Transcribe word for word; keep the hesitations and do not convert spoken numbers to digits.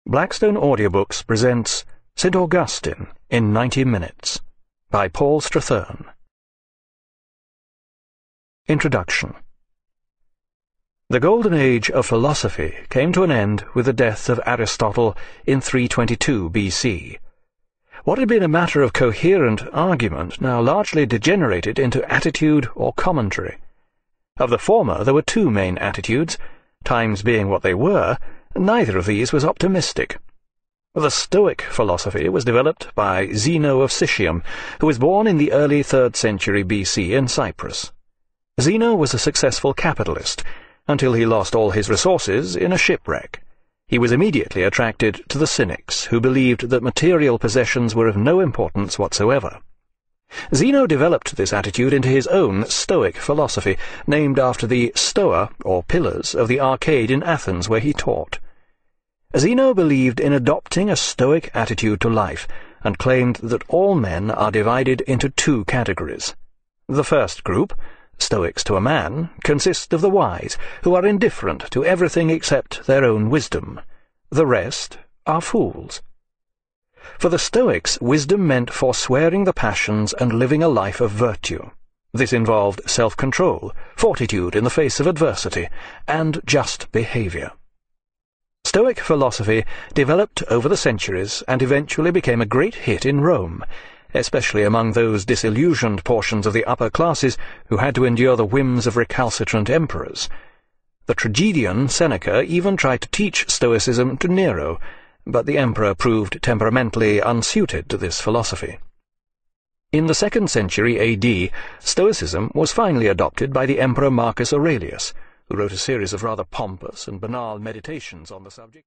Blackstone Audiobooks presents Saint Augustine in ninety minutes by Paul Strathern. Introduction. The golden age of philosophy came to an end with the death of Aristotle in three twenty-two B C. What had been a matter of coherent argument now largely degenerated into attitude or commentary. Of the former there were two main attitudes. Times being what they were, neither of these was optimistic. The Stoic philosophy was developed by Zeno of Citium, who was born in the early third century B C in Cyprus. Zeno was a successful capitalist, until he lost all his resources in a shipwreck. He was immediately attracted to the Cynics, who believed that material possessions were of no importance whatsoever. Zeno developed this attitude into his own Stoic philosophy, named after the Stoa, or pillars, of the Arcade in Athens, where he taught. Zeno believed in adopting a Stoic attitude to life, and claimed that all men are divided into two categories. The first group, Stoics to a man, consist of the wise, who are indifferent to everything except their own wisdom. The rest are fools. For the Stoics, wisdom meant forswearing the passions and living a life of virtue. This involved self-control, fortitude in the face of adversity, and just behavior. Stoic philosophy developed over the centuries and eventually became a great hit in Rome, especially among those disillusioned portions of the upper classes who had to endure the whims of recalcitrant emperors. The tragedian Seneca even tried to teach Stoicism to Nero, but the emperor proved temperamentally unsuited to this philosophy. In the second century A D, Stoicism was finally adopted by the Emperor Marcus Aurelius, who wrote a series of rather pompous and banal meditations on the subject.